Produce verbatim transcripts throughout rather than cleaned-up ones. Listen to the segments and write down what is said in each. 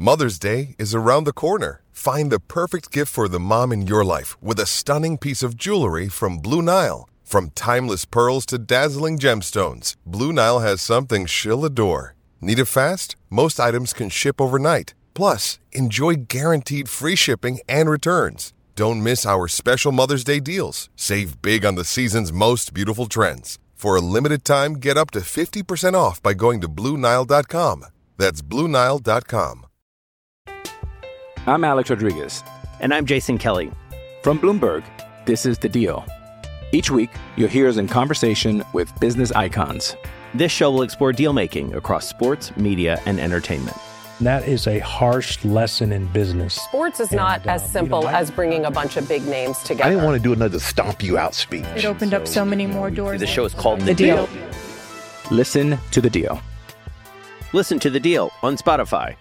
Mother's Day is around the corner. Find the perfect gift for the mom in your life with a stunning piece of jewelry from Blue Nile. From timeless pearls to dazzling gemstones, Blue Nile has something she'll adore. Need it fast? Most items can ship overnight. Plus, enjoy guaranteed free shipping and returns. Don't miss our special Mother's Day deals. Save big on the season's most beautiful trends. For a limited time, get up to fifty percent off by going to Blue Nile dot com. That's Blue Nile dot com. I'm Alex Rodriguez. And I'm Jason Kelly. From Bloomberg, this is The Deal. Each week, you'll hear us in conversation with business icons. This show will explore deal-making across sports, media, and entertainment. That is a harsh lesson in business. Sports is not and, as uh, simple you know, as bringing a bunch of big names together. I didn't want to do another stomp you out speech. It opened so, up so many more doors. The show is called The, the deal. deal. Listen to The Deal. Listen to The Deal on Spotify.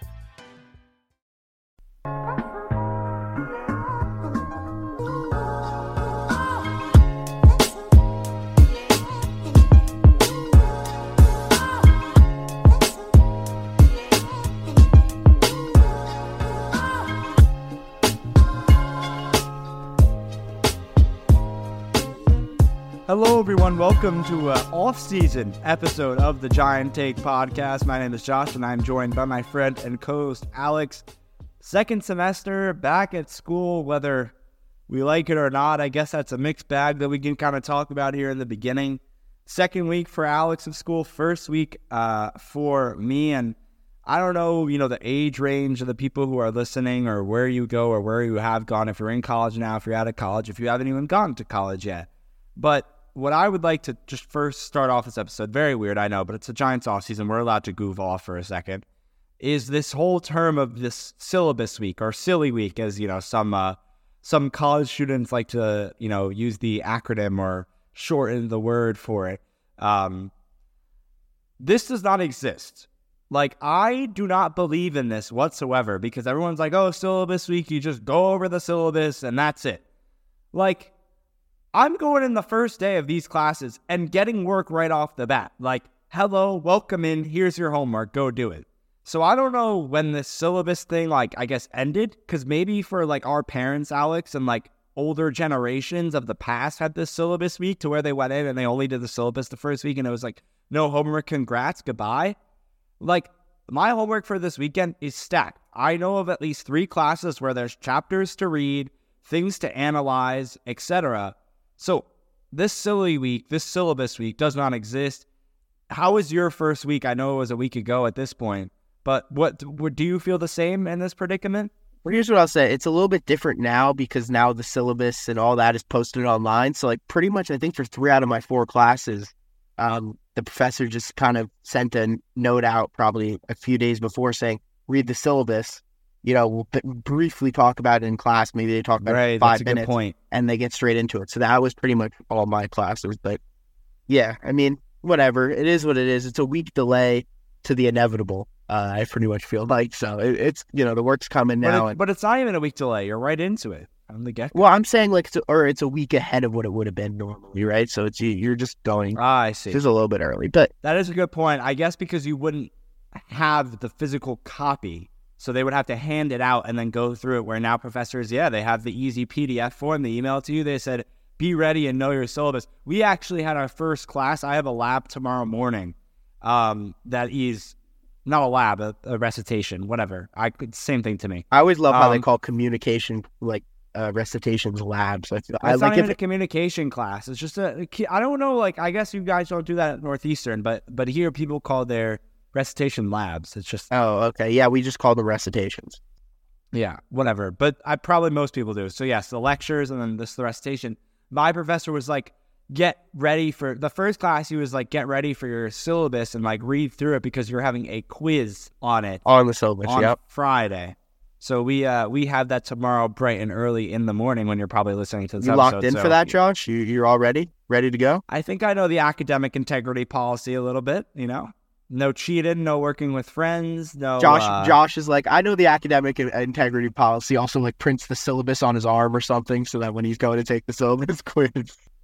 Hello, everyone. Welcome to an off-season episode of the Giant Take podcast. My name is Josh, and I'm joined by my friend and co-host, Alex. Second semester, back at school, whether we like it or not. I guess that's a mixed bag that we can kind of talk about here in the beginning. Second week for Alex of school, first week uh, for me. And I don't know, you know, the age range of the people who are listening or where you go or where you have gone. If you're in college now, if you're out of college, if you haven't even gone to college yet. But what I would like to just first start off this episode, very weird, I know, but it's a Giants offseason. We're allowed to goof off for a second. Is this whole term of this syllabus week or silly week, as you know, some uh, some college students like to, you know, use the acronym or shorten the word for it. Um, this does not exist. Like, I do not believe in this whatsoever because everyone's like, oh, syllabus week, you just go over the syllabus and that's it. Like, I'm going in the first day of these classes and getting work right off the bat. Like, hello, welcome in, here's your homework, go do it. So I don't know when this syllabus thing, like, I guess ended, because maybe for, like, our parents, Alex, and, like, older generations of the past had this syllabus week to where they went in and they only did the syllabus the first week and it was like, no homework, congrats, goodbye. Like, my homework for this weekend is stacked. I know of at least three classes where there's chapters to read, things to analyze, et cetera. So this silly week, this syllabus week does not exist. How was your first week? I know it was a week ago at this point, but what do you feel the same in this predicament? Well, here's what I'll say. It's a little bit different now because now the syllabus and all that is posted online. So like pretty much I think for three out of my four classes, um, the professor just kind of sent a note out probably a few days before saying, read the syllabus. You know, we'll b- briefly talk about it in class. Maybe they talk about right, it for five that's a minutes good point. And they get straight into it. So that was pretty much all my classes. But yeah, I mean, whatever. It is what it is. It's a week delay to the inevitable. Uh, I pretty much feel like so. It, it's, you know, the work's coming now. But, it, and, but it's not even a week delay. You're right into it from the get-go. Well, I'm saying like, it's a, or it's a week ahead of what it would have been normally, right? So it's you're just going. Ah, I see. Just a little bit early. But that is a good point. I guess because you wouldn't have the physical copy. So they would have to hand it out and then go through it, where now professors, yeah, they have the easy P D F form. They email it to you. They said, be ready and know your syllabus. We actually had our first class. I have a lab tomorrow morning um, that is not a lab, a, a recitation, whatever. I Same thing to me. I always love how um, they call communication, like uh, recitations labs. I feel, it's I not like even if, a communication class. It's just a, I don't know, like, I guess you guys don't do that at Northeastern, but but here people call their recitation labs. It's just oh okay yeah we just call them recitations. Yeah, whatever. But I probably most people do. So yes, the lectures and then this the recitation. My professor was like, get ready for the first class. He was like, get ready for your syllabus and like read through it because you're having a quiz on it on the syllabus on yep. Friday. So we uh we have that tomorrow bright and early in the morning when you're probably listening to this you episode. Locked in so, for that, Josh? You you're all ready? Ready to go? I think I know the academic integrity policy a little bit, you know. No cheating, no working with friends, no... Josh uh, Josh is like, I know the academic integrity policy, also like prints the syllabus on his arm or something so that when he's going to take the syllabus quiz.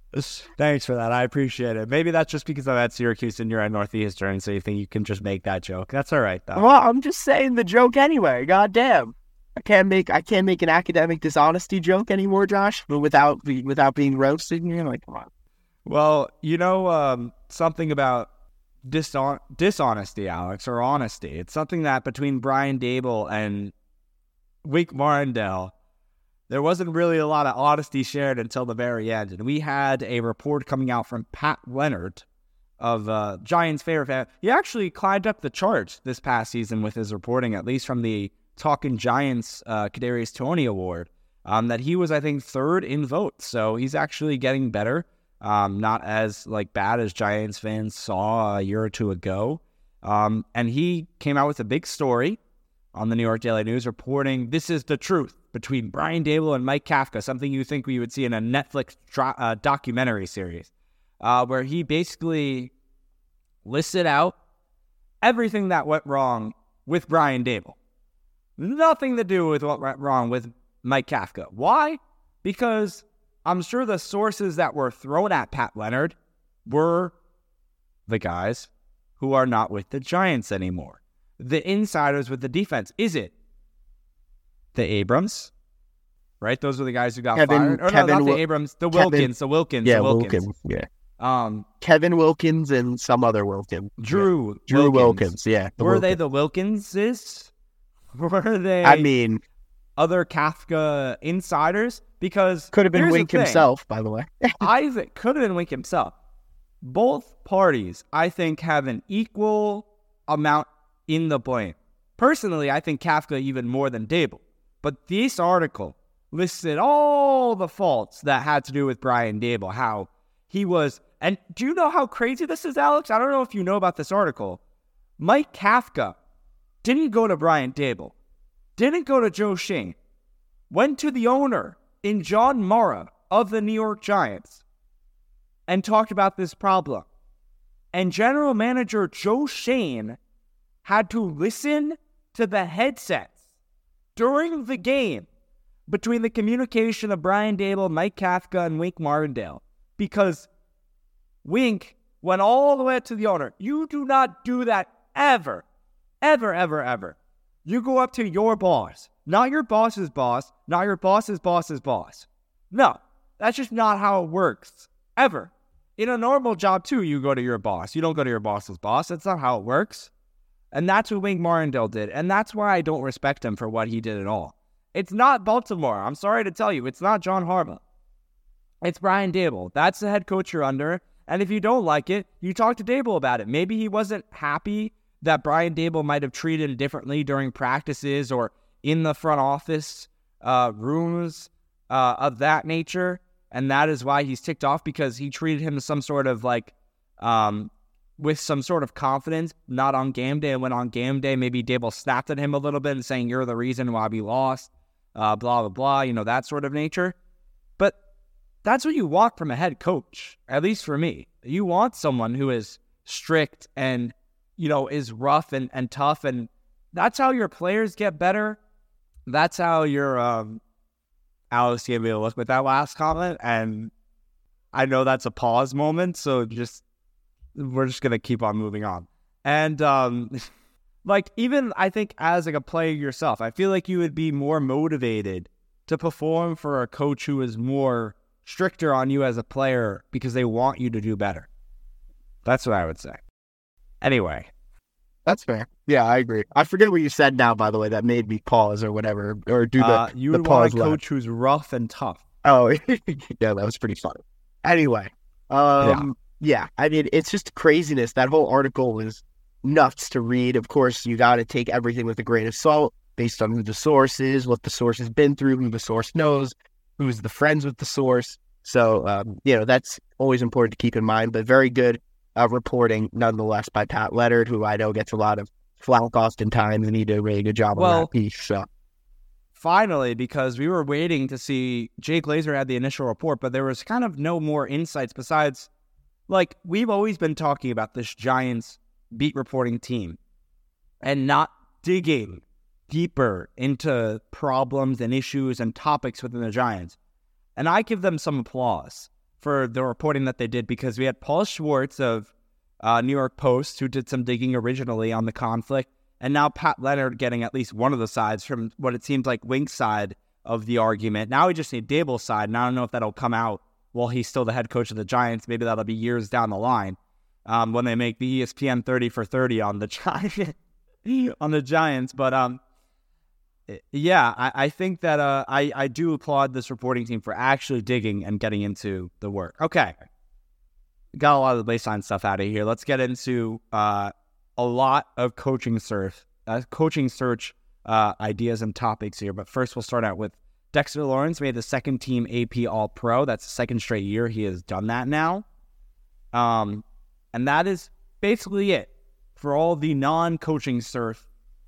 Thanks for that. I appreciate it. Maybe that's just because I'm at Syracuse and you're at Northeastern, so you think you can just make that joke. That's all right, though. Well, I'm just saying the joke anyway. God damn. I can't make I can't make an academic dishonesty joke anymore, Josh, but without without being roasted. You're like, come on. Well, you know um, something about dishon- dishonesty, Alex, or honesty. It's something that between Brian Daboll and Wink Martindale, there wasn't really a lot of honesty shared until the very end. And we had a report coming out from Pat Leonard of uh, Giants favorite fan. He actually climbed up the charts this past season with his reporting, at least from the Talking Giants uh, Kadarius Toney Award, um, that he was, I think, third in votes. So he's actually getting better. Um, not as like bad as Giants fans saw a year or two ago. Um, and he came out with a big story on the New York Daily News reporting, this is the truth between Brian Daboll and Mike Kafka, something you think we would see in a Netflix dro- uh, documentary series, uh, where he basically listed out everything that went wrong with Brian Daboll. Nothing to do with what went wrong with Mike Kafka. Why? Because I'm sure the sources that were thrown at Pat Leonard were the guys who are not with the Giants anymore. The insiders with the defense. Is it the Abrams? Right? Those are the guys who got Kevin, fired. Or Kevin, no, not the Wil- Abrams. The Kevin, Wilkins. The Wilkins. Yeah, the Wilkins. Wilkins. Yeah. Um, Kevin Wilkins and some other Wilkins. Drew. Yeah. Drew Wilkins. Wilkins. Yeah. The were Wilkins. They the Wilkinses? Were they? I mean, other Kafka insiders? Because could have been Wink himself, by the way. I think could have been Wink himself. Both parties, I think, have an equal amount in the blame. Personally, I think Kafka even more than Daboll. But this article listed all the faults that had to do with Brian Daboll, how he was... And do you know how crazy this is, Alex? I don't know if you know about this article. Mike Kafka didn't go to Brian Daboll, didn't go to Joe Schoen, went to the owner in John Mara of the New York Giants and talked about this problem. And general manager Joe Schoen had to listen to the headsets during the game between the communication of Brian Daboll, Mike Kafka, and Wink Martindale, because Wink went all the way to the owner. You do not do that ever, ever, ever, ever. You go up to your boss, not your boss's boss, not your boss's boss's boss. No, that's just not how it works, ever. In a normal job, too, you go to your boss. You don't go to your boss's boss. That's not how it works. And that's what Wink Martindale did. And that's why I don't respect him for what he did at all. It's not Baltimore. I'm sorry to tell you. It's not John Harbaugh. It's Brian Daboll. That's the head coach you're under. And if you don't like it, you talk to Daboll about it. Maybe he wasn't happy that Brian Daboll might have treated him differently during practices or in the front office uh, rooms uh, of that nature. And that is why he's ticked off, because he treated him as some sort of like, um, with some sort of confidence, not on game day. And when on game day, maybe Daboll snapped at him a little bit and saying, you're the reason why we lost, uh, blah, blah, blah, you know, that sort of nature. But that's what you want from a head coach, at least for me. You want someone who is strict and, you know, is rough and, and tough. And that's how your players get better. That's how your, um, Alex gave me a look with that last comment. And I know that's a pause moment. So just, we're just going to keep on moving on. And, um, like, even I think as like a player yourself, I feel like you would be more motivated to perform for a coach who is more stricter on you as a player because they want you to do better. That's what I would say. Anyway. That's fair. Yeah, I agree. I forget what you said now, by the way, that made me pause or whatever, or do the, uh, you the would pause want a coach who's rough and tough. Oh, yeah, that was pretty funny. Anyway, um, yeah. yeah, I mean, it's just craziness. That whole article is nuts to read. Of course, you got to take everything with a grain of salt based on who the source is, what the source has been through, who the source knows, who's the friends with the source. So, um, you know, that's always important to keep in mind, but very good uh, reporting nonetheless by Pat Leonard, who I know gets a lot of flack oftentimes, and he did a really good job well, on that piece. So. Finally, because we were waiting to see, Jay Glazer had the initial report, but there was kind of no more insights besides, like, we've always been talking about this Giants beat reporting team and not digging deeper into problems and issues and topics within the Giants. And I give them some applause. for the reporting that they did, because we had Paul Schwartz of uh, New York Post, who did some digging originally on the conflict, and now Pat Leonard getting at least one of the sides from what it seems like Wink's side of the argument. Now we just need Daboll's side, and I don't know if that'll come out while he's still the head coach of the Giants. Maybe that'll be years down the line um, when they make the E S P N thirty for thirty on the Giants. on the Giants, but um, yeah, I, I think that uh, I, I do applaud this reporting team for actually digging and getting into the work. Okay, got a lot of the baseline stuff out of here. Let's get into uh, a lot of coaching search, uh, coaching search uh, ideas and topics here. But first, we'll start out with Dexter Lawrence made the second team A P All-Pro. That's the second straight year he has done that now, um, and that is basically it for all the non-coaching surf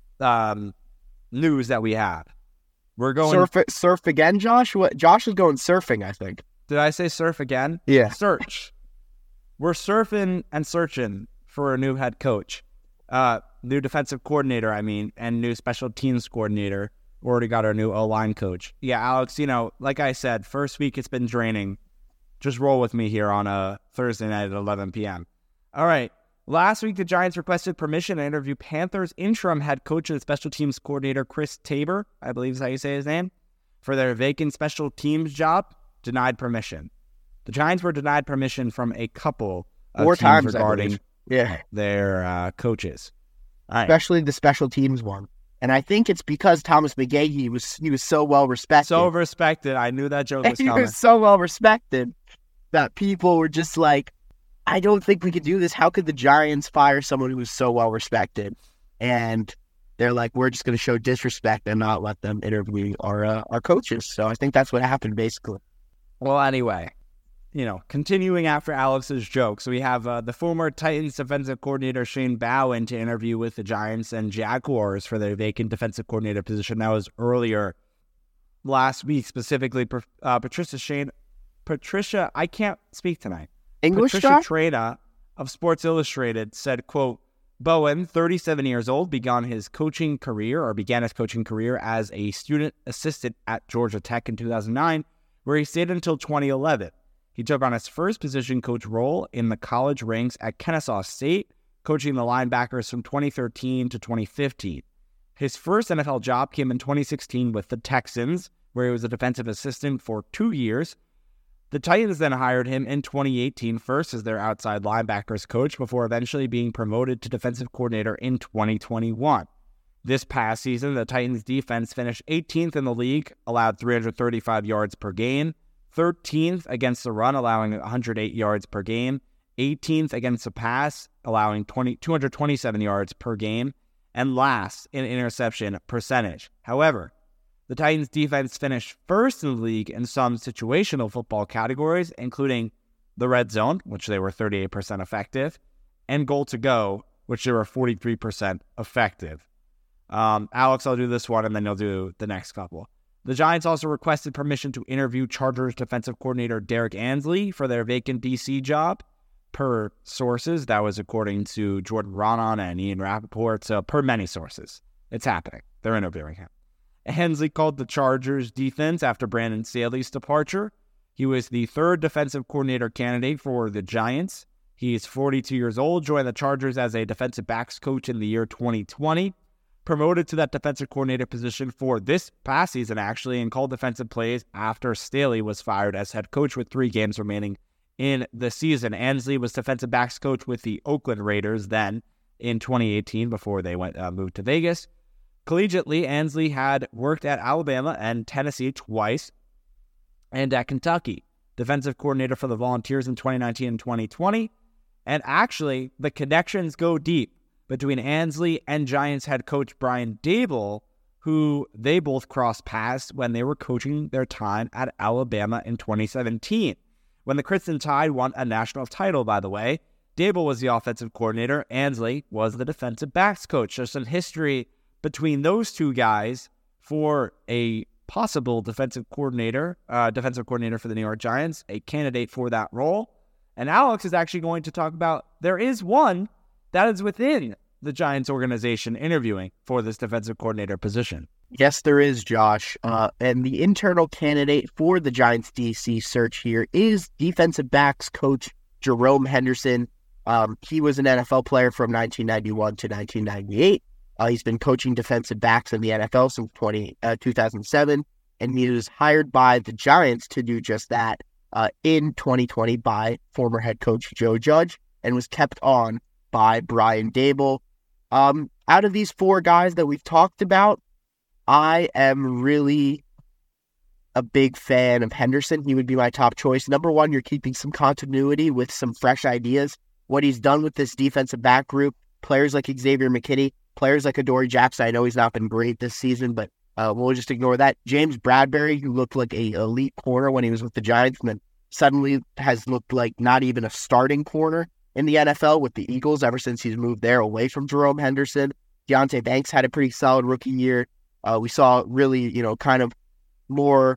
um, news that we have. We're going surf, surf again, Josh. What? Josh is going surfing, I think. Did I say surf again? Yeah. Search. We're surfing and searching for a new head coach, uh, new defensive coordinator. I mean, and new special teams coordinator. We already got our new O-line coach. Yeah, Alex. You know, like I said, first week it's been draining. Just roll with me here on a Thursday night at eleven p.m. All right. Last week, the Giants requested permission to interview Panthers interim head coach and special teams coordinator Chris Tabor, I believe is how you say his name, for their vacant special teams job. Denied permission. The Giants were denied permission from a couple of Four teams times regarding yeah. their uh, coaches. All right. Especially the special teams one. And I think it's because Thomas McGahee was he was so well respected. So respected. I knew that joke was he coming. was so well respected that people were just like, I don't think we could do this. How could the Giants fire someone who was so well respected? And they're like, we're just going to show disrespect and not let them interview our uh, our coaches. So I think that's what happened, basically. Well, anyway, you know, continuing after Alex's joke, so we have uh, the former Titans defensive coordinator Shane Bowen to interview with the Giants and Jaguars for their vacant defensive coordinator position. That was earlier last week, specifically uh, Patricia Shane. Patricia, I can't speak tonight. English Patricia Josh? Trena of Sports Illustrated said, quote, Bowen, thirty-seven years old, began his coaching career or began his coaching career as a student assistant at Georgia Tech in two thousand nine, where he stayed until twenty eleven. He took on his first position coach role in the college ranks at Kennesaw State, coaching the linebackers from twenty thirteen to twenty fifteen. His first N F L job came in twenty sixteen with the Texans, where he was a defensive assistant for two years. The Titans then hired him in twenty eighteen first as their outside linebackers coach before eventually being promoted to defensive coordinator in twenty twenty-one. This past season, the Titans defense finished eighteenth in the league, allowed three hundred thirty-five yards per game, thirteenth against the run, allowing one hundred eight yards per game, eighteenth against the pass, allowing two hundred twenty-seven yards per game, and last in interception percentage. However, the Titans defense finished first in the league in some situational football categories, including the red zone, which they were thirty-eight percent effective, and goal to go, which they were forty-three percent effective. Um, Alex, I'll do this one, and then you'll do the next couple. The Giants also requested permission to interview Chargers defensive coordinator Derek Ansley for their vacant D C job. Per sources, that was according to Jordan Ronan and Ian Rappaport, so per many sources. It's happening. They're interviewing him. Ansley called the Chargers defense after Brandon Staley's departure. He was the third defensive coordinator candidate for the Giants. He's forty-two years old, joined the Chargers as a defensive backs coach in the year twenty twenty. Promoted to that defensive coordinator position for this past season, actually, and called defensive plays after Staley was fired as head coach with three games remaining in the season. Ansley was defensive backs coach with the Oakland Raiders then in twenty eighteen before they went uh, moved to Vegas. Collegiately, Ansley had worked at Alabama and Tennessee twice and at Kentucky. Defensive coordinator for the Volunteers in twenty nineteen and twenty twenty. And actually, the connections go deep between Ansley and Giants head coach Brian Daboll, who they both crossed paths when they were coaching their time at Alabama in twenty seventeen. When the Crimson Tide won a national title, by the way, Daboll was the offensive coordinator. Ansley was the defensive backs coach. There's some history between those two guys for a possible defensive coordinator, uh, defensive coordinator for the New York Giants, a candidate for that role. And Alex is actually going to talk about there is one that is within the Giants organization interviewing for this defensive coordinator position. Yes, there is, Josh. Uh, and the internal candidate for the Giants D C search here is defensive backs coach Jerome Henderson. Um, he was an N F L player from nineteen ninety-one to nineteen ninety-eight. Uh, he's been coaching defensive backs in the N F L since twenty, uh, two thousand seven, and he was hired by the Giants to do just that uh, in twenty twenty by former head coach Joe Judge, and was kept on by Brian Daboll. Um, out of these four guys that we've talked about, I am really a big fan of Henderson. He would be my top choice. Number one, you're keeping some continuity with some fresh ideas. What he's done with this defensive back group, players like Xavier McKinney, players like Adoree Jackson. I know he's not been great this season, but uh, we'll just ignore that. James Bradbury, who looked like a elite corner when he was with the Giants, and then suddenly has looked like not even a starting corner in the N F L with the Eagles ever since he's moved there away from Jerome Henderson. Deonte Banks had a pretty solid rookie year. Uh, we saw really, you know, kind of more,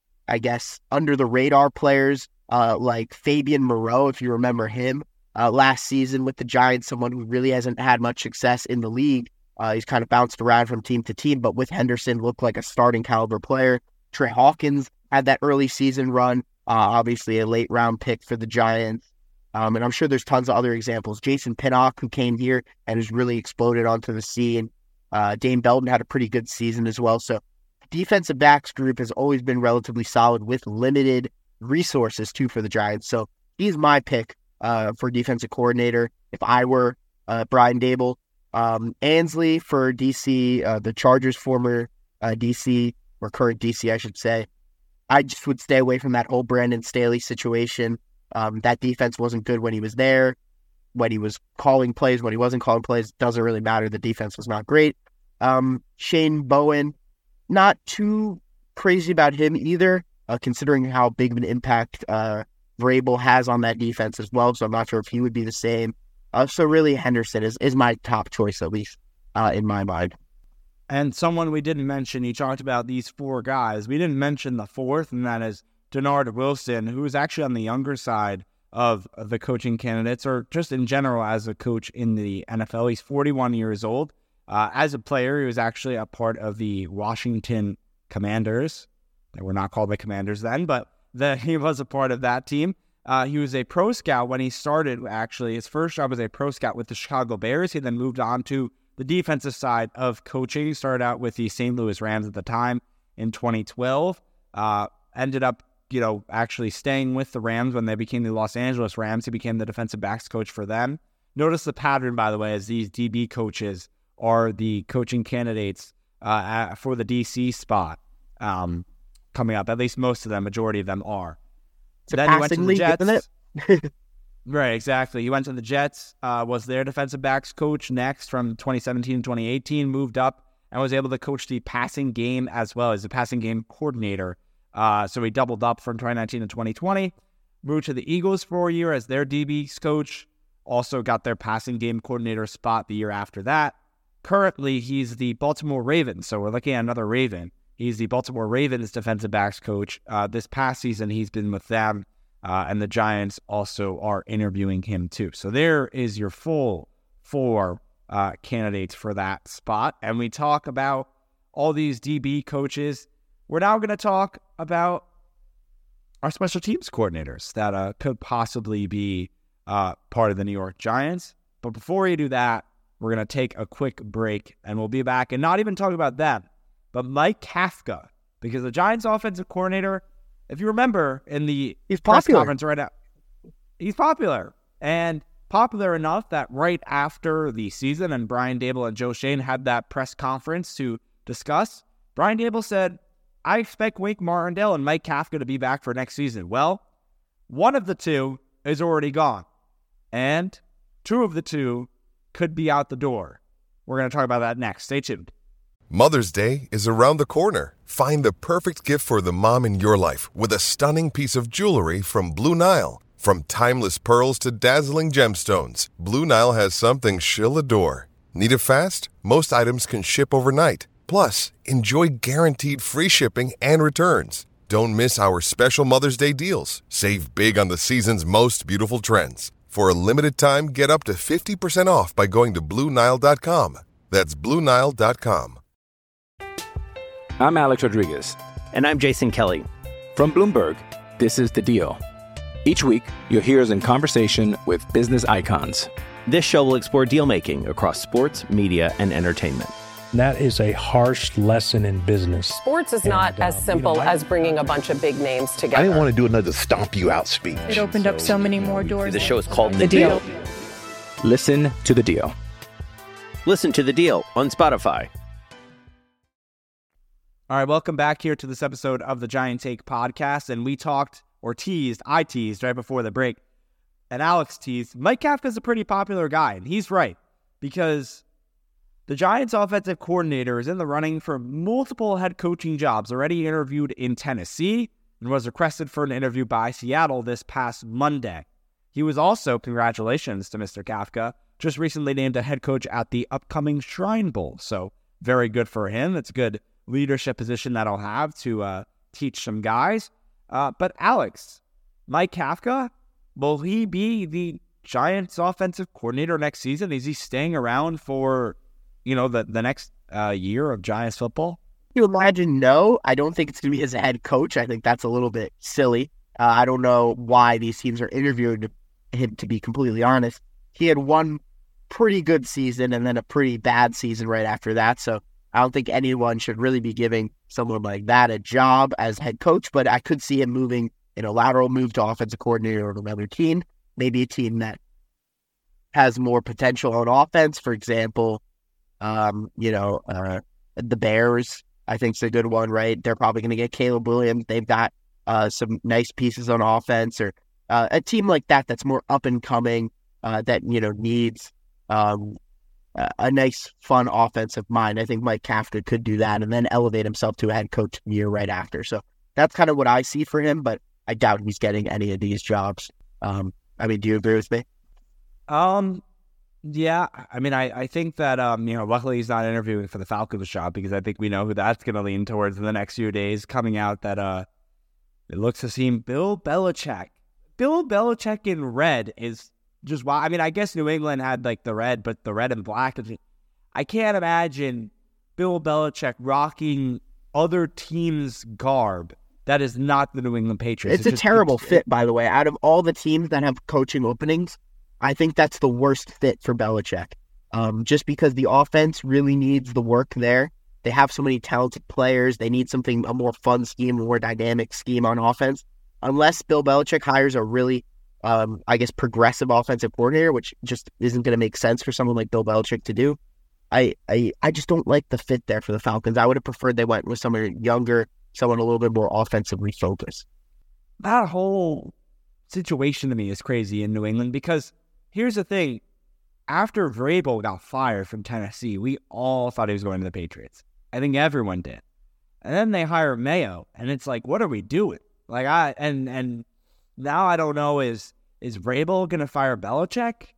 I guess, under the radar players uh, like Fabian Moreau, if you remember him, uh, last season with the Giants, someone who really hasn't had much success in the league. Uh, he's kind of bounced around from team to team, but with Henderson, looked like a starting caliber player. Trey Hawkins had that early season run, uh, obviously a late round pick for the Giants. Um, and I'm sure there's tons of other examples. Jason Pinnock, who came here and has really exploded onto the scene. Uh, Dane Belton had a pretty good season as well. So defensive backs group has always been relatively solid with limited resources too for the Giants. So he's my pick uh, for defensive coordinator if I were uh, Brian Daboll. Um, Ansley for D C, uh, the Chargers former uh, D C, or current D C, I should say. I just would stay away from that whole Brandon Staley situation. Um, that defense wasn't good when he was there. When he was calling plays, when he wasn't calling plays, doesn't really matter. The defense was not great. Um, Shane Bowen, not too crazy about him either, uh, considering how big of an impact uh, Vrabel has on that defense as well. So I'm not sure if he would be the same. Uh, so really, Henderson is, is my top choice, at least uh, in my mind. And someone we didn't mention, he talked about these four guys. We didn't mention the fourth, and that is Denard Wilson, who is actually on the younger side of the coaching candidates, or just in general as a coach in the N F L. He's forty-one years old. Uh, as a player, he was actually a part of the Washington Commanders. They were not called the Commanders then, but the, he was a part of that team. Uh, he was a pro scout when he started, actually. His first job was a pro scout with the Chicago Bears. He then moved on to the defensive side of coaching. He started out with the Saint Louis Rams at the time in twenty twelve. Uh, ended up you know, actually staying with the Rams when they became the Los Angeles Rams. He became the defensive backs coach for them. Notice the pattern, by the way, as these D B coaches are the coaching candidates uh, for the D C spot um, coming up. At least most of them, majority of them are. It's then he went to the league, Jets. isn't it? Right, exactly. He went to the Jets, uh, was their defensive backs coach next from twenty seventeen to twenty eighteen, moved up and was able to coach the passing game as well as the passing game coordinator. Uh, so he doubled up from twenty nineteen to twenty twenty, moved to the Eagles for a year as their D B's coach, also got their passing game coordinator spot the year after that. Currently, he's the Baltimore Ravens, so we're looking at another Raven. He's the Baltimore Ravens defensive backs coach. Uh, this past season, he's been with them, uh, and the Giants also are interviewing him too. So there is your full four uh, candidates for that spot. And we talk about all these D B coaches. We're now going to talk about our special teams coordinators that uh, could possibly be uh, part of the New York Giants. But before we do that, we're going to take a quick break, and we'll be back and not even talk about them, but Mike Kafka, because the Giants offensive coordinator, if you remember in the he's press popular. conference right now, he's popular, and popular enough that right after the season and Brian Daboll and Joe Schoen had that press conference to discuss, Brian Daboll said, I expect Wink Martindale and Mike Kafka to be back for next season. Well, one of the two is already gone, and two of the two could be out the door. We're going to talk about that next. Stay tuned. Mother's Day is around the corner. Find the perfect gift for the mom in your life with a stunning piece of jewelry from Blue Nile. From timeless pearls to dazzling gemstones, Blue Nile has something she'll adore. Need it fast? Most items can ship overnight. Plus, enjoy guaranteed free shipping and returns. Don't miss our special Mother's Day deals. Save big on the season's most beautiful trends. For a limited time, get up to fifty percent off by going to Blue Nile dot com. That's Blue Nile dot com. I'm Alex Rodriguez. And I'm Jason Kelly. From Bloomberg, this is The Deal. Each week, you'll hear us in conversation with business icons. This show will explore deal-making across sports, media, and entertainment. That is a harsh lesson in business. Sports is And, not as um, simple you know, I- as bringing a bunch of big names together. I didn't want to do another stomp you out speech. It opened up so many more doors. The show is called The The Deal. Deal. Listen to The Deal. Listen to The Deal on Spotify. All right, welcome back here to this episode of the Giant Take podcast. And we talked, or teased, I teased right before the break, and Alex teased, Mike Kafka's a pretty popular guy. And he's right, because the Giants offensive coordinator is in the running for multiple head coaching jobs, already interviewed in Tennessee and was requested for an interview by Seattle this past Monday. He was also, congratulations to Mister Kafka, just recently named a head coach at the upcoming Shrine Bowl. So very good for him. It's a good leadership position that I'll have to uh, teach some guys. Uh, but Alex, Mike Kafka, will he be the Giants offensive coordinator next season? Is he staying around for, you know, the, the next uh, year of Giants football? You imagine no. I don't think it's going to be as a head coach. I think that's a little bit silly. Uh, I don't know why these teams are interviewing him, to be completely honest. He had one pretty good season and then a pretty bad season right after that. So I don't think anyone should really be giving someone like that a job as head coach, but I could see him moving in a lateral move to offensive coordinator of another team, maybe a team that has more potential on offense. For example, um, you know, uh, the Bears, I think is a good one, right? They're probably going to get Caleb Williams. They've got uh, some nice pieces on offense, or uh, a team like that that's more up and coming, uh, that, you know, needs um, a nice, fun offensive mind. I think Mike Kafka could do that and then elevate himself to a head coach year right after. So that's kind of what I see for him, but I doubt he's getting any of these jobs. Um, I mean, do you agree with me? Um, yeah. I mean, I, I think that, um, you know, luckily he's not interviewing for the Falcons job, because I think we know who that's going to lean towards in the next few days, coming out that uh, it looks to seem Bill Belichick. Bill Belichick in red is just wow. I mean, I guess New England had like the red, but the red and black. I can't imagine Bill Belichick rocking other teams' garb that is not the New England Patriots. It's, it's a just, terrible it's, fit, by the way. Out of all the teams that have coaching openings, I think that's the worst fit for Belichick. Um, just because the offense really needs the work there. They have so many talented players. They need something, a more fun scheme, a more dynamic scheme on offense. Unless Bill Belichick hires a really, um, I guess, progressive offensive coordinator, which just isn't going to make sense for someone like Bill Belichick to do. I, I I just don't like the fit there for the Falcons. I would have preferred they went with someone younger, someone a little bit more offensively focused. That whole situation to me is crazy in New England, because here's the thing. After Vrabel got fired from Tennessee, we all thought he was going to the Patriots. I think everyone did. And then they hire Mayo, and it's like, what are we doing? Like I and and now I don't know, is is Vrabel going to fire Belichick?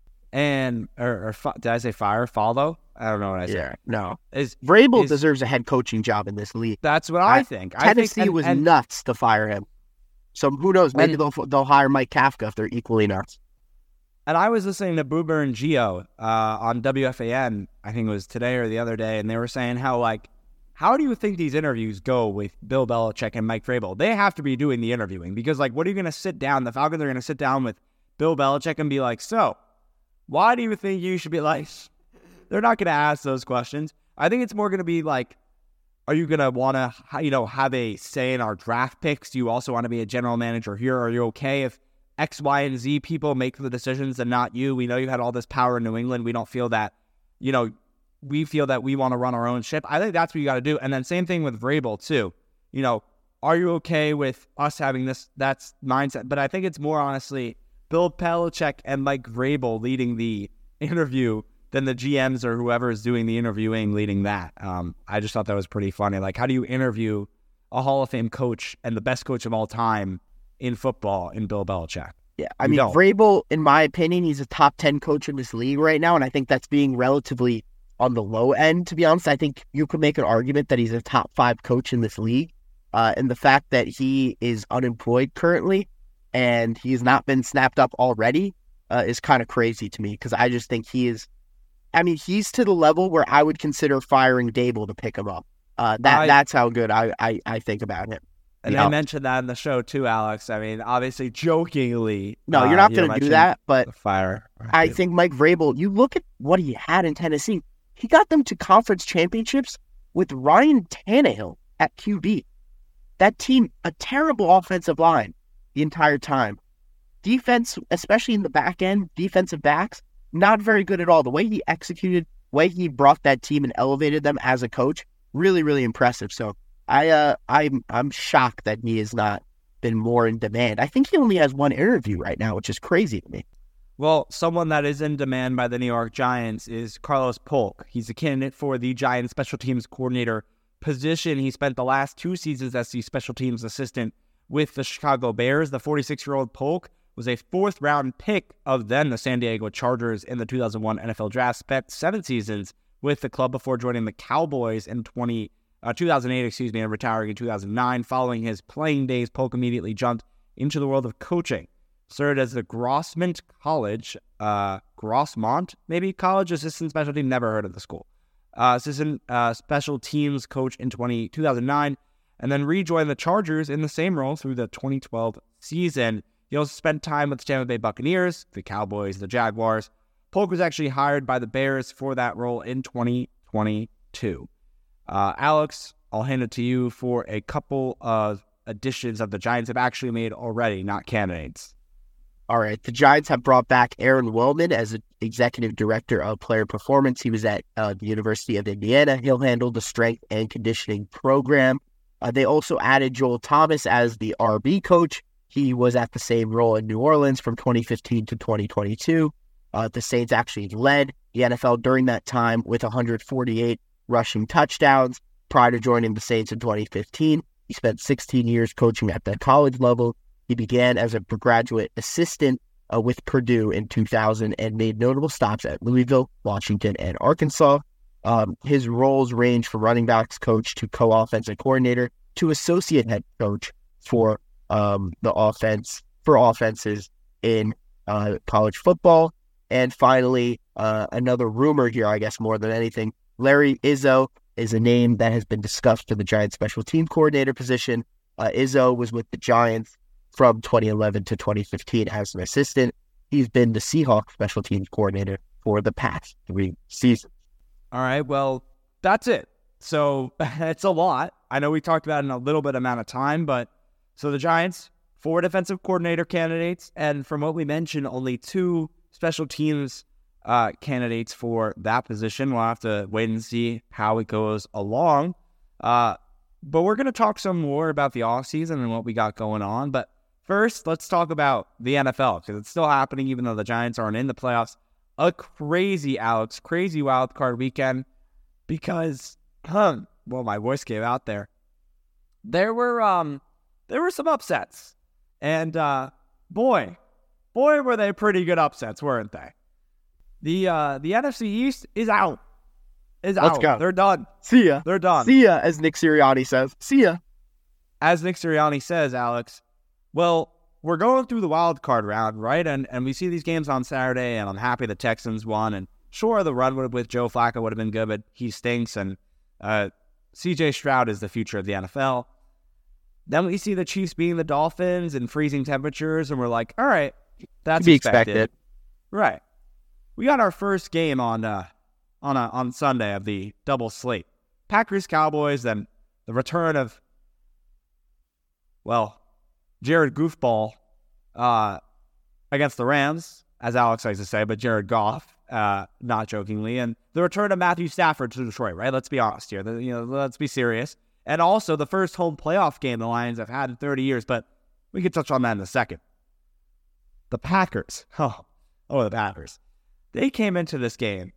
And or, or did I say fire? Follow? I don't know what I said. Yeah, no. Is Vrabel is, deserves a head coaching job in this league. That's what I, I think. Tennessee I think, and, was and, nuts to fire him. So who knows? Maybe and, they'll they'll hire Mike Kafka if they're equally nuts. And I was listening to Boober and Gio uh, on W F A N, I think it was today or the other day, and they were saying how, like, how do you think these interviews go with Bill Belichick and Mike Vrabel? They have to be doing the interviewing, because, like, what are you going to sit down? The Falcons are going to sit down with Bill Belichick and be like, so, why do you think you should be like, they're not going to ask those questions. I think it's more going to be like, are you going to want to, you know, have a say in our draft picks? Do you also want to be a general manager here? Are you okay if X, Y, and Z people make the decisions and not you? We know you had all this power in New England. We don't feel that, you know, we feel that we want to run our own ship. I think that's what you got to do. And then same thing with Vrabel too. You know, are you okay with us having this, that's mindset? But I think it's more honestly Bill Belichick and Mike Vrabel leading the interview than the G Ms or whoever is doing the interviewing leading that. Um, I just thought that was pretty funny. Like, how do you interview a Hall of Fame coach and the best coach of all time in football in Bill Belichick? Yeah, I mean, Vrabel, in my opinion, he's a top ten coach in this league right now, and I think that's being relatively on the low end, to be honest. I think you could make an argument that he's a top five coach in this league, uh, and the fact that he is unemployed currently and he's not been snapped up already uh, is kind of crazy to me, because I just think he is, I mean, he's to the level where I would consider firing Dable to pick him up. Uh, that I, that's how good I, I, I think about him. And yeah. I mentioned that in the show too, Alex. I mean, obviously, jokingly. No, uh, you're not you going know, to do that, but fire. I think Mike Vrabel, you look at what he had in Tennessee. He got them to conference championships with Ryan Tannehill at Q B. That team, a terrible offensive line the entire time. Defense, especially in the back end, defensive backs, not very good at all. The way he executed, the way he brought that team and elevated them as a coach, really, really impressive. So I, uh, I'm, I'm shocked that he has not been more in demand. I think he only has one interview right now, which is crazy to me. Well, someone that is in demand by the New York Giants is Carlos Polk. He's a candidate for the Giants special teams coordinator position. He spent the last two seasons as the special teams assistant with the Chicago Bears. The forty-six-year-old Polk was a fourth-round pick of then the San Diego Chargers in the two thousand one N F L Draft. Spent seven seasons with the club before joining the Cowboys in twenty, uh, two thousand eight, excuse me, and retiring in two thousand nine. Following his playing days, Polk immediately jumped into the world of coaching. Served as the Grossmont College, uh, Grossmont, maybe, college assistant special team, never heard of the school. Uh, assistant uh, special teams coach in twenty, two thousand nine, and then rejoined the Chargers in the same role through the twenty twelve season. He also spent time with the Tampa Bay Buccaneers, the Cowboys, the Jaguars. Polk was actually hired by the Bears for that role in twenty twenty-two. Uh, Alex, I'll hand it to you for a couple of additions that the Giants have actually made already, not candidates. All right. The Giants have brought back Aaron Wellman as an executive director of player performance. He was at uh, the University of Indiana. He'll handle the strength and conditioning program. Uh, they also added Joel Thomas as the R B coach. He was at the same role in New Orleans from twenty fifteen to twenty twenty-two. Uh, the Saints actually led the N F L during that time with one hundred forty-eight rushing touchdowns. Prior to joining the Saints in twenty fifteen, he spent sixteen years coaching at the college level. He began as a graduate assistant uh, with Purdue in two thousand and made notable stops at Louisville, Washington, and Arkansas. Um, his roles range from running backs coach to co-offensive coordinator to associate head coach for um, the offense for offenses in uh, college football. And finally, uh, another rumor here, I guess more than anything, Larry Izzo is a name that has been discussed for the Giants special team coordinator position. Uh, Izzo was with the Giants from twenty eleven to twenty fifteen as an assistant. He's been the Seahawks special teams coordinator for the past three seasons. All right, well, that's it. So it's a lot. I know we talked about it in a little bit amount of time, but so the Giants, four defensive coordinator candidates, and from what we mentioned, only two special teams uh, candidates for that position. We'll have to wait and see how it goes along. Uh, but we're going to talk some more about the offseason and what we got going on. But first, let's talk about the N F L, because it's still happening even though the Giants aren't in the playoffs. A crazy, Alex, crazy wild card weekend because, huh, well, my voice gave out there. There were um, there were some upsets, and uh, boy, boy, were they pretty good upsets, weren't they? The uh, the N F C East is out. Is Let's out. go. They're done. See ya. They're done. See ya, as Nick Sirianni says. See ya. As Nick Sirianni says, Alex, well, we're going through the wild card round, right? And and we see these games on Saturday, and I'm happy the Texans won. And sure, the run with Joe Flacco would have been good, but he stinks. And uh, C J Stroud is the future of the N F L. Then we see the Chiefs beating the Dolphins in freezing temperatures, and we're like, all right, that's to be expected. expected. Right. We got our first game on uh, on a, on Sunday of the double slate. Packers, Cowboys, then the return of, well, Jared Goofball uh, against the Rams, as Alex likes to say, but Jared Goff, uh, not jokingly, and the return of Matthew Stafford to Detroit, right? Let's be honest here. The, you know, let's be serious. And also the first home playoff game the Lions have had in thirty years, but we could touch on that in a second. The Packers. Oh, oh, the Packers. They came into this game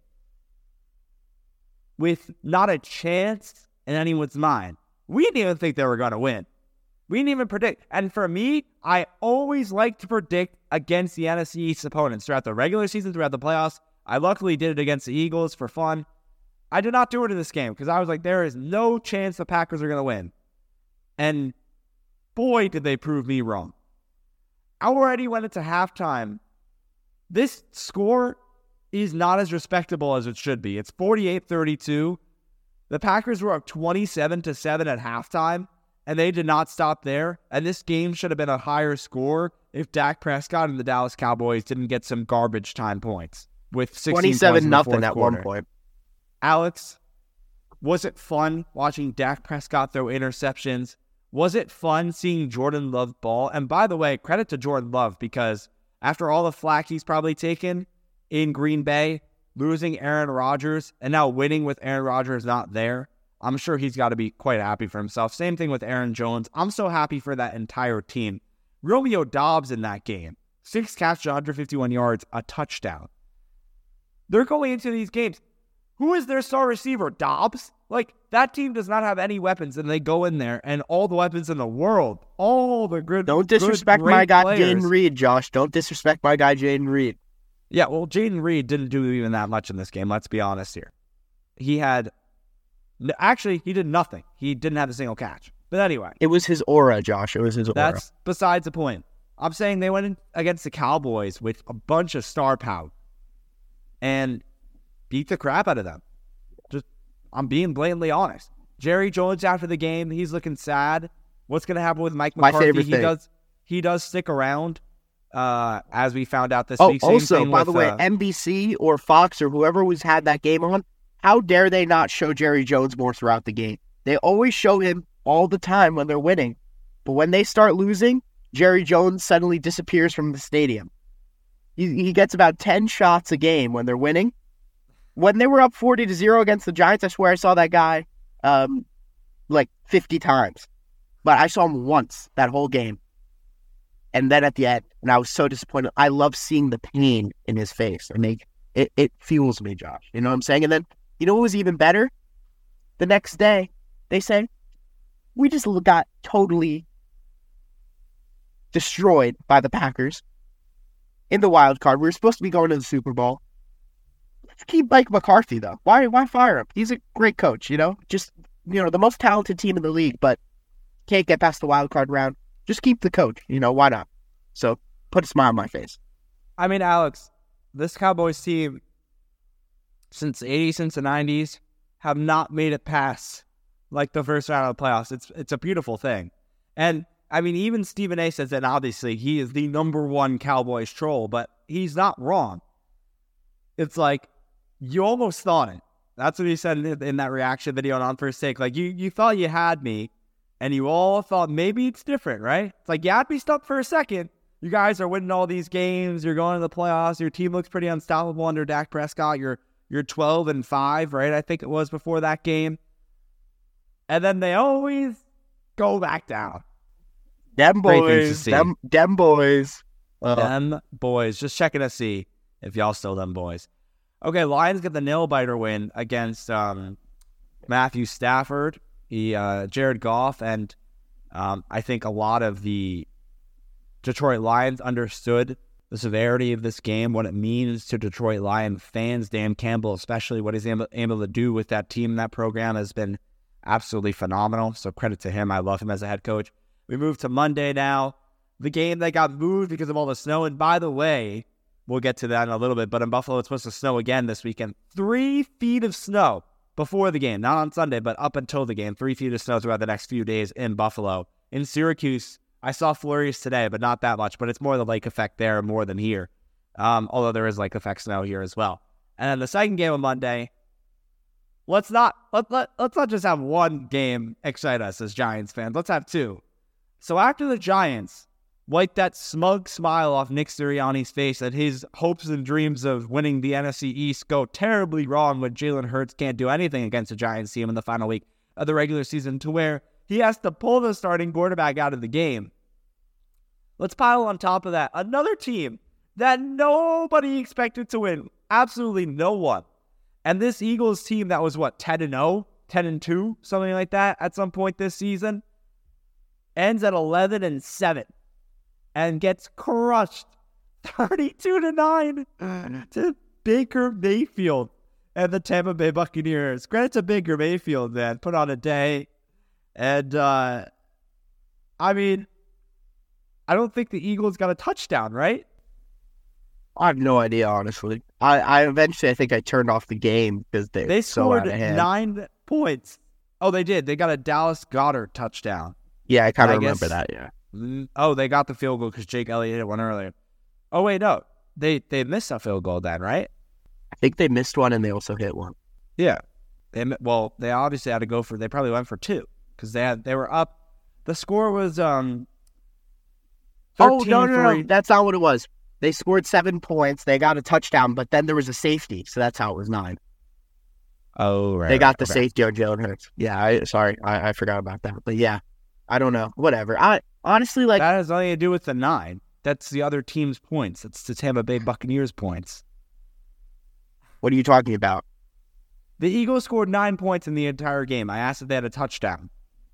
with not a chance in anyone's mind. We didn't even think they were going to win. We didn't even predict. And for me, I always like to predict against the N F C East opponents throughout the regular season, throughout the playoffs. I luckily did it against the Eagles for fun. I did not do it in this game because I was like, there is no chance the Packers are going to win. And boy, did they prove me wrong. I already went into halftime. This score is not as respectable as it should be. It's forty-eight thirty-two. The Packers were up twenty-seven to seven at halftime, and they did not stop there. And this game should have been a higher score if Dak Prescott and the Dallas Cowboys didn't get some garbage time points with twenty-seven nothing at quarter. one point. Alex, was it fun watching Dak Prescott throw interceptions? Was it fun seeing Jordan Love ball? And by the way, credit to Jordan Love, because after all the flack he's probably taken in Green Bay, losing Aaron Rodgers and now winning with Aaron Rodgers not there, I'm sure he's got to be quite happy for himself. Same thing with Aaron Jones. I'm so happy for that entire team. Romeo Doubs in that game, six catches, one hundred fifty-one yards, a touchdown. They're going into these games. Who is their star receiver? Doubs? Like, that team does not have any weapons, and they go in there, and all the weapons in the world, all the good Don't disrespect good, my guy, players. Jaden Reed, Josh. Don't disrespect my guy, Jaden Reed. Yeah, well, Jaden Reed didn't do even that much in this game. Let's be honest here. He had... Actually, he did nothing. He didn't have a single catch. But anyway. It was his aura, Josh. It was his aura. That's besides the point. I'm saying they went in against the Cowboys with a bunch of star power and beat the crap out of them. Just, I'm being blatantly honest. Jerry Jones after the game, he's looking sad. What's going to happen with Mike McCarthy? My favorite he thing. does he does stick around, uh, as we found out this oh, week. Same also, thing by with, the way, uh, N B C or Fox or whoever was had that game on, how dare they not show Jerry Jones more throughout the game? They always show him all the time when they're winning. But when they start losing, Jerry Jones suddenly disappears from the stadium. He, he gets about ten shots a game when they're winning. When they were up forty to zero against the Giants, I swear I saw that guy um, like fifty times. But I saw him once that whole game. And then at the end, and I was so disappointed. I love seeing the pain in his face. I mean, it, it fuels me, Josh. You know what I'm saying? And then, you know what was even better? The next day, they say, we just got totally destroyed by the Packers in the wild card. We were supposed to be going to the Super Bowl. Let's keep Mike McCarthy, though. Why why fire him? He's a great coach, you know? Just, you know, the most talented team in the league, but can't get past the wild card round. Just keep the coach. You know, why not? So, put a smile on my face. I mean, Alex, this Cowboys team, since the eighties, since the nineties, have not made it past, like, the first round of the playoffs. It's it's a beautiful thing. And, I mean, even Stephen A. says that, obviously, he is the number one Cowboys troll, but he's not wrong. It's like, you almost thought it. That's what he said in, in that reaction video on First Take. Like, you, you thought you had me, and you all thought maybe it's different, right? It's like, you had me stuck for a second. You guys are winning all these games. You're going to the playoffs. Your team looks pretty unstoppable under Dak Prescott. You're you're twelve and five, right? I think it was before that game. And then they always go back down. Dem boys. Dem, dem boys. Uh, dem boys. Just checking to see if y'all still them boys. Okay, Lions get the nail-biter win against um, Matthew Stafford, he, uh, Jared Goff, and um, I think a lot of the Detroit Lions understood the severity of this game, what it means to Detroit Lions fans. Dan Campbell, especially what he's able, able to do with that team, that program has been absolutely phenomenal. So credit to him. I love him as a head coach. We move to Monday now. The game that got moved because of all the snow. And by the way, we'll get to that in a little bit, but in Buffalo, it's supposed to snow again this weekend. Three feet of snow before the game, not on Sunday, but up until the game. Three feet of snow throughout the next few days in Buffalo. In Syracuse, I saw flurries today, but not that much. But it's more the lake effect there more than here. Um, although there is lake effect snow here as well. And then the second game on Monday, let's not let, let, let's not just have one game excite us as Giants fans. Let's have two. So after the Giants wiped that smug smile off Nick Sirianni's face that his hopes and dreams of winning the N F C East go terribly wrong when Jalen Hurts can't do anything against the Giants team in the final week of the regular season, to where he has to pull the starting quarterback out of the game. Let's pile on top of that another team that nobody expected to win. Absolutely no one. And this Eagles team that was, what, ten and oh? ten and two? Something like that at some point this season. Ends at eleven and seven. And gets crushed thirty-two to nine to Baker Mayfield and the Tampa Bay Buccaneers. Credit to Baker Mayfield, man. Put on a day. And, uh, I mean, I don't think the Eagles got a touchdown, right? I have no idea, honestly. I, I eventually, I think I turned off the game because they, they so scored out of hand. nine. points. Oh, they did. They got a Dallas Goedert touchdown. Yeah, I kind I of remember guess- that, yeah. Mm, Oh, they got the field goal because Jake Elliott hit one earlier. Oh, wait, no. They they missed a field goal then, right? I think they missed one and they also hit one. Yeah. They mi- Well, they obviously had to go for, they probably went for two because they had they were up. The score was um. Oh, thirteen no, no, no. for- That's not what it was. They scored seven points. They got a touchdown, but then there was a safety. So that's how it was nine. Oh, right. They got right, the okay. safety on Jalen Hurts. Yeah, I sorry. I, I forgot about that. But yeah, I don't know. Whatever. I honestly like. That has nothing to do with the nine. That's the other team's points. That's the Tampa Bay Buccaneers points. What are you talking about? The Eagles scored nine points in the entire game. I asked if they had a touchdown.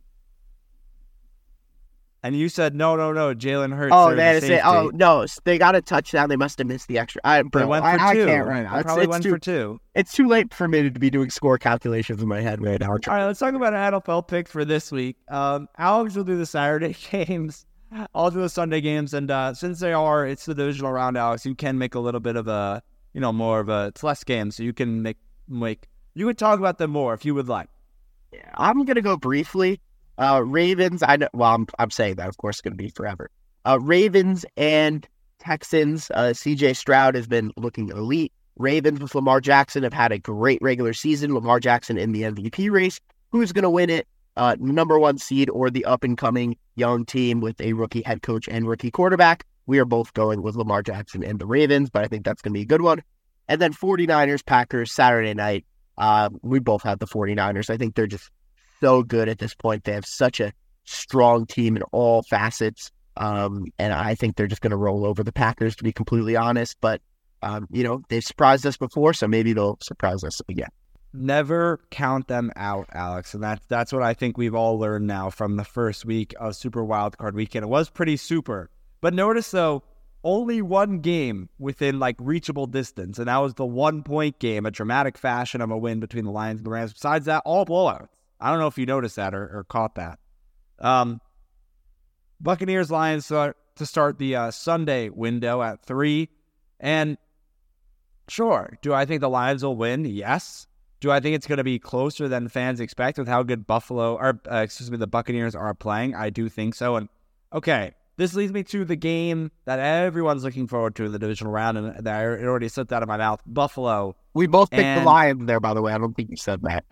And you said, no, no, no, Jalen Hurts. Oh, they're they had the to say, safety. oh, no, they got a touchdown. They must have missed the extra. I, bro, They went I, for I two. can't right now. They It's, probably it's went too, for two. It's too late for me to be doing score calculations in my head right now. All right, let's talk about an N F L pick for this week. Um, Alex will do the Saturday games. I'll do the Sunday games. And uh, since they are, it's the divisional round, Alex, you can make a little bit of a, you know, more of a, it's less games. So you can make, make, you could talk about them more if you would like. Yeah, I'm going to go briefly. Uh, Ravens, I know, well, I'm, I'm saying that, of course, it's going to be forever. Uh, Ravens and Texans, uh, C J Stroud has been looking elite. Ravens with Lamar Jackson have had a great regular season. Lamar Jackson in the M V P race. Who's going to win it? Uh, number one seed or the up-and-coming young team with a rookie head coach and rookie quarterback? We are both going with Lamar Jackson and the Ravens, but I think that's going to be a good one. And then 49ers, Packers, Saturday night. Uh, we both have the 49ers. I think they're just so good at this point. They have such a strong team in all facets. Um, and I think they're just going to roll over the Packers, to be completely honest. But, um, you know, they've surprised us before, so maybe they'll surprise us again. Never count them out, Alex. And that's, that's what I think we've all learned now from the first week of Super Wildcard Weekend. It was pretty super. But notice, though, only one game within, like, reachable distance. And that was the one-point game, a dramatic fashion of a win between the Lions and the Rams. Besides that, all blowouts. I don't know if you noticed that or, or caught that. Um, Buccaneers, Lions start, to start the uh, Sunday window at three. And sure, do I think the Lions will win? Yes. Do I think it's going to be closer than fans expect with how good Buffalo, or uh, excuse me, the Buccaneers are playing? I do think so. And okay, this leads me to the game that everyone's looking forward to in the divisional round, and that it already slipped out of my mouth. Buffalo. We both picked And- the Lions there, by the way. I don't think you said that.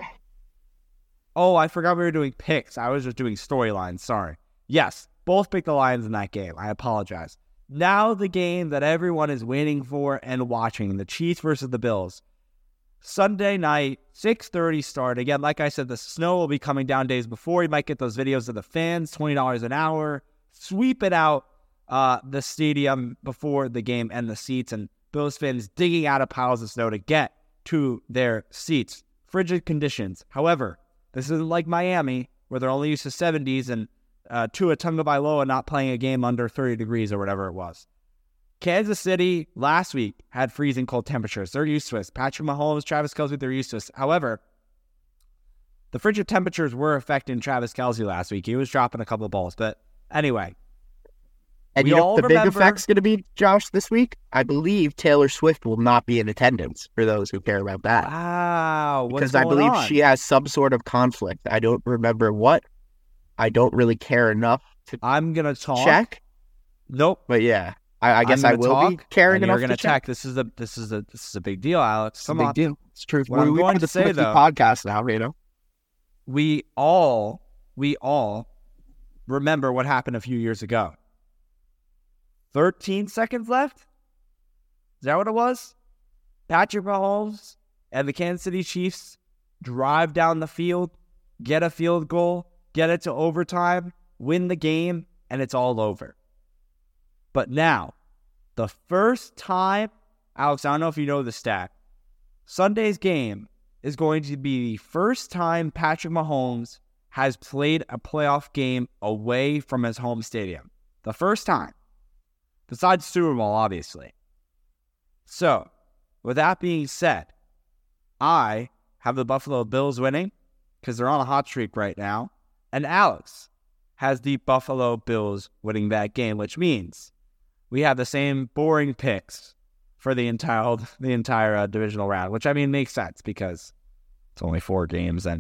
Oh, I forgot we were doing picks. I was just doing storylines. Sorry. Yes, both picked the Lions in that game. I apologize. Now the game that everyone is waiting for and watching, the Chiefs versus the Bills. Sunday night, six thirty start. Again, like I said, the snow will be coming down days before. You might get those videos of the fans, twenty dollars an hour, sweeping out uh, the stadium before the game and the seats, and Bills fans digging out of piles of snow to get to their seats. Frigid conditions. However, this isn't like Miami, where they're only used to seventies and uh, Tua Tagovailoa not playing a game under thirty degrees or whatever it was. Kansas City last week had freezing cold temperatures. They're used to it. Patrick Mahomes, Travis Kelce, they're used to it. However, the frigid temperatures were affecting Travis Kelce last week. He was dropping a couple of balls. But anyway. And we you know all what the remember- big effect's going to be, Josh, this week? I believe Taylor Swift will not be in attendance, for those who care about that. Wow. What's Because I going believe on? she has some sort of conflict. I don't remember what. I don't really care enough to I'm going to talk. check. Nope. But yeah, I, I guess I'm I gonna will talk, be caring and enough you're gonna to check. check. This is a this is a this is a big deal, Alex. It's Come a big on. deal. It's true. What I'm we going are to the say, Swiftie though- podcast now, you know. We all we all remember what happened a few years ago. thirteen seconds left? Is that what it was? Patrick Mahomes and the Kansas City Chiefs drive down the field, get a field goal, get it to overtime, win the game, and it's all over. But now, the first time, Alex, I don't know if you know the stat, Sunday's game is going to be the first time Patrick Mahomes has played a playoff game away from his home stadium. The first time. Besides Super Bowl, obviously. So, with that being said, I have the Buffalo Bills winning because they're on a hot streak right now. And Alex has the Buffalo Bills winning that game, which means we have the same boring picks for the entire the entire uh, divisional round, which I mean makes sense because it's only four games and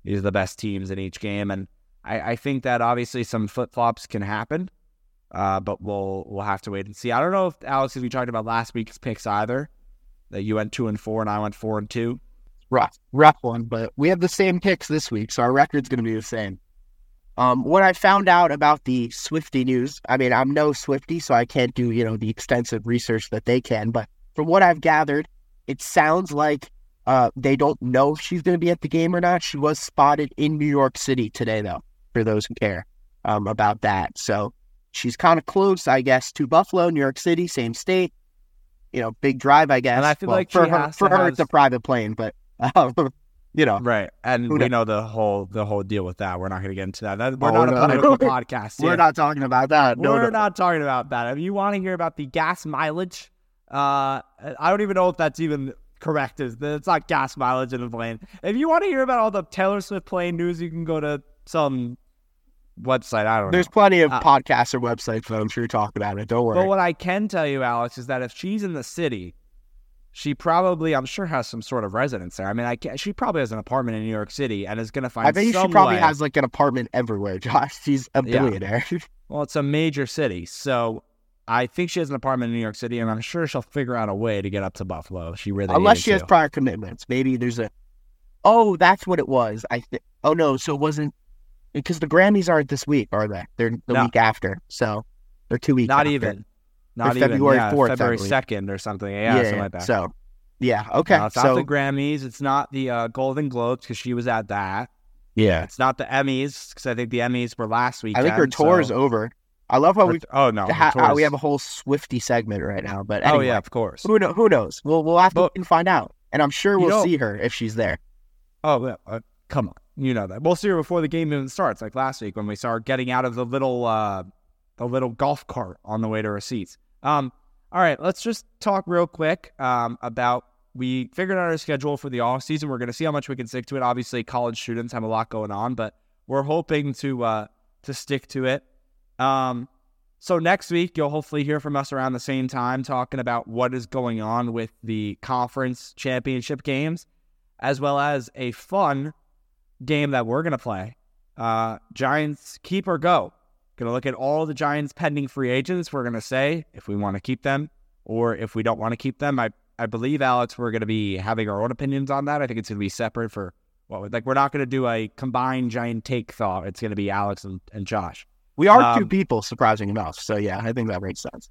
these are the best teams in each game. And I, I think that obviously some flip-flops can happen, uh, but we'll we'll have to wait and see. I don't know if, Alex, if we talked about last week's picks either, that you went two and four and I went four and two. Rough, rough one, but we have the same picks this week, so our record's going to be the same. Um, what I found out about the Swiftie news, I mean, I'm no Swiftie, so I can't do, you know, the extensive research that they can, but from what I've gathered, it sounds like uh, they don't know if she's going to be at the game or not. She was spotted in New York City today, though, for those who care um, about that. So she's kind of close, I guess, to Buffalo, New York City, same state. You know, big drive, I guess. And I feel well, like for she her, has for to her has... it's a private plane, but um, you know, right. And we knows? know the whole the whole deal with that. We're not going to get into that. that we're Oh, not no. a political podcast. We're here. not talking about that. No, We're no. not talking about that. If you want to hear about the gas mileage, uh, I don't even know if that's even correct. It's not gas mileage in the plane. If you want to hear about all the Taylor Swift plane news, you can go to some website. I don't There's know. plenty of Uh, podcasts or websites that I'm sure talk about it. Don't worry. But what I can tell you, Alex, is that if she's in the city, she probably, I'm sure, has some sort of residence there. I mean, I can't, she probably has an apartment in New York City and is going to find I think some she probably way. has like an apartment everywhere, Josh. She's a Yeah. billionaire. Well, it's a major city, so I think she has an apartment in New York City, and I'm sure she'll figure out a way to get up to Buffalo. She really Unless needed she has to. prior commitments. Maybe there's a. Oh, that's what it was. I think. Oh no, so it wasn't because the Grammys aren't this week, are they? They're the No. week after. So they're two weeks. Not after. even. Not Or even. February yeah, fourth, I February believe. second or something. Yeah, something like that. So, yeah. Okay. No, it's not so the Grammys. It's not the uh, Golden Globes because she was at that. yeah, It's not the Emmys because I think the Emmys were last I weekend. think her tour is so- over. I love how we Oh no, her ha- tour how we is- have a whole Swiftie segment right now. But Oh anyway, yeah, of course. who know? Who knows? We'll we'll have to But- look and find out. And I'm sure You we'll know- see her if she's there. Oh, yeah. Uh, come on. You know that. We'll see her before the game even starts, like last week when we saw her getting out of the little uh, the little golf cart on the way to her seats. Um, all right, let's just talk real quick um, about we figured out our schedule for the off season. We're going to see how much we can stick to it. Obviously, college students have a lot going on, but we're hoping to uh, to stick to it. Um, so next week, you'll hopefully hear from us around the same time talking about what is going on with the conference championship games, as well as a fun game that we're going to play. Uh, Giants keep or go. Going to look at all the Giants pending free agents. We're going to say if we want to keep them or if we don't want to keep them. I, I believe, Alex, we're going to be having our own opinions on that. I think it's going to be separate for what, like, we're not going to do a combined Giant take thought. It's going to be Alex and, and Josh. We are Um, two people, surprising enough. So yeah, I think that makes sense.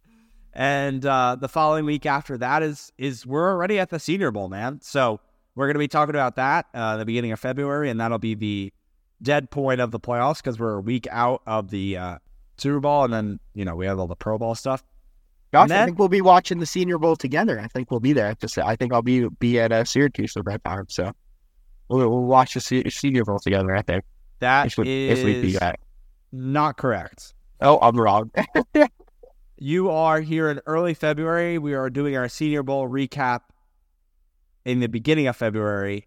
And uh, the following week after that is is we're already at the Senior Bowl, man. So we're going to be talking about that uh, the beginning of February, and that'll be the dead point of the playoffs because we're a week out of the uh, Super Bowl, and then, you know, we have all the Pro Bowl stuff. Josh, And then- I think we'll be watching the Senior Bowl together. I think we'll be there. Just, I think I'll be be at uh, Syracuse at that time. So we'll, we'll watch the Se- Senior Bowl together. I think That if we, is if we do that. not correct. Oh, I'm wrong. You are here in early February. We are doing our Senior Bowl recap in the beginning of February.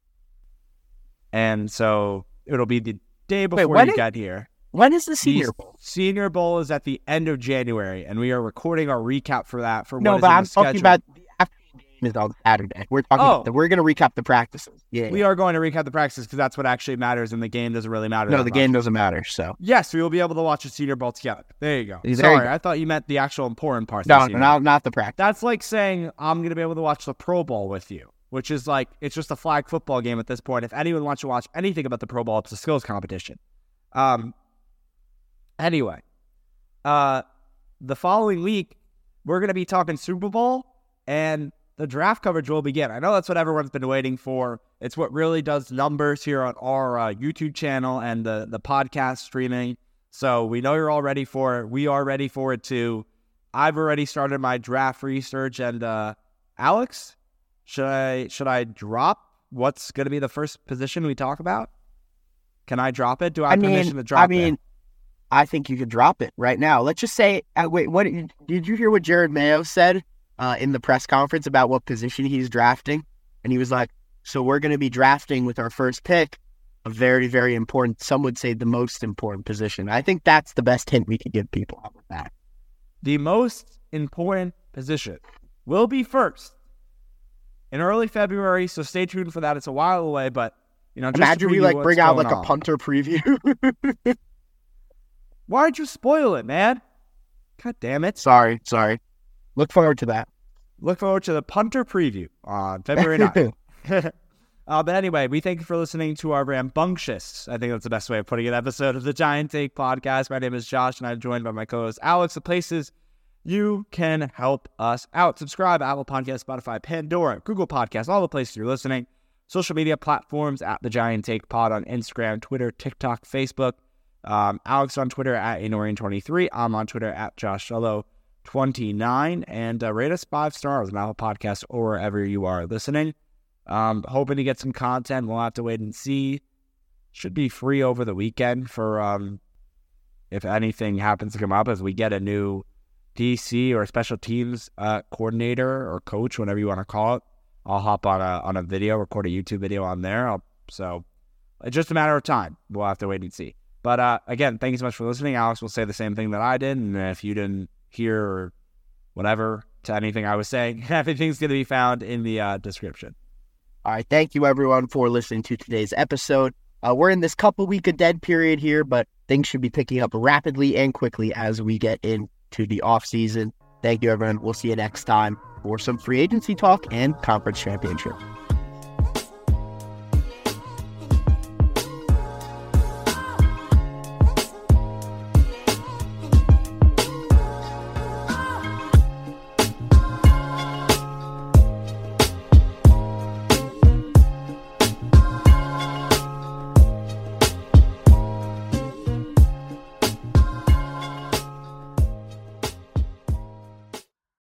And so it'll be the day before when you is- get here. When is the Senior The Bowl? Senior Bowl is at the end of January, and we are recording our recap for that. For No, what is but in I'm the talking schedule. about the afternoon game is on Saturday. We're talking. Oh. About the, we're going to recap the practices. Yeah. We are going to recap the practices because that's what actually matters, and the game doesn't really matter. No, that the much. game doesn't matter. So Yes, we will be able to watch the Senior Bowl together. There you go. There you Sorry, go. I thought you meant the actual important parts. no, of the no, Senior not Bowl. not the practice. That's like saying I'm going to be able to watch the Pro Bowl with you, which is like it's just a flag football game at this point. If anyone wants to watch anything about the Pro Bowl, it's a skills competition. Um. Anyway, uh, the following week we're going to be talking Super Bowl, and the draft coverage will begin. I know that's what everyone's been waiting for. It's what really does numbers here on our uh, YouTube channel and the the podcast streaming. So we know you're all ready for it. We are ready for it too. I've already started my draft research, and uh, Alex, should I should I drop what's going to be the first position we talk about? Can I drop it? Do I I have permission mean, to drop I mean, it? I think you could drop it right now. Let's just say, uh, wait, what did you hear? What Jared Mayo said uh, in the press conference about what position he's drafting? And he was like, "So we're going to be drafting with our first pick a very, very important. Some would say the most important position." I think that's the best hint we could give people. How about that? The most important position will be first in early February, so stay tuned for that. It's a while away, but You know, just imagine we like bring out like on. a punter preview. Why'd you spoil it, man? God damn it. Sorry, sorry. Look forward to that. Look forward to the punter preview on February ninth. uh, but anyway, we thank you for listening to our rambunctious, I think that's the best way of putting it, episode of the Giant Take Podcast. My name is Josh, and I'm joined by my co-host Alex. The places you can help us out. Subscribe, Apple Podcasts, Spotify, Pandora, Google Podcasts, all the places you're listening. Social media platforms at the Giant Take Pod on Instagram, Twitter, TikTok, Facebook. Um, Alex on Twitter at Anorian twenty-three. I'm on Twitter at Josh Shello twenty-nine. And uh, rate us five stars on Apple Podcasts or wherever you are listening. Um, hoping to get some content. We'll have to wait and see. Should be free over the weekend for um, if anything happens to come up as we get a new D C or special teams uh, coordinator or coach, whatever you want to call it. I'll hop on a on a video, record a YouTube video on there. I'll, so it's just a matter of time. We'll have to wait and see. But uh, again, thank you so much for listening. Alex will say the same thing that I did. And if you didn't hear or whatever to anything I was saying, everything's going to be found in the uh, description. All right. Thank you, everyone, for listening to today's episode. Uh, we're in this couple week of dead period here, but things should be picking up rapidly and quickly as we get into the off season. Thank you, everyone. We'll see you next time for some free agency talk and conference championship.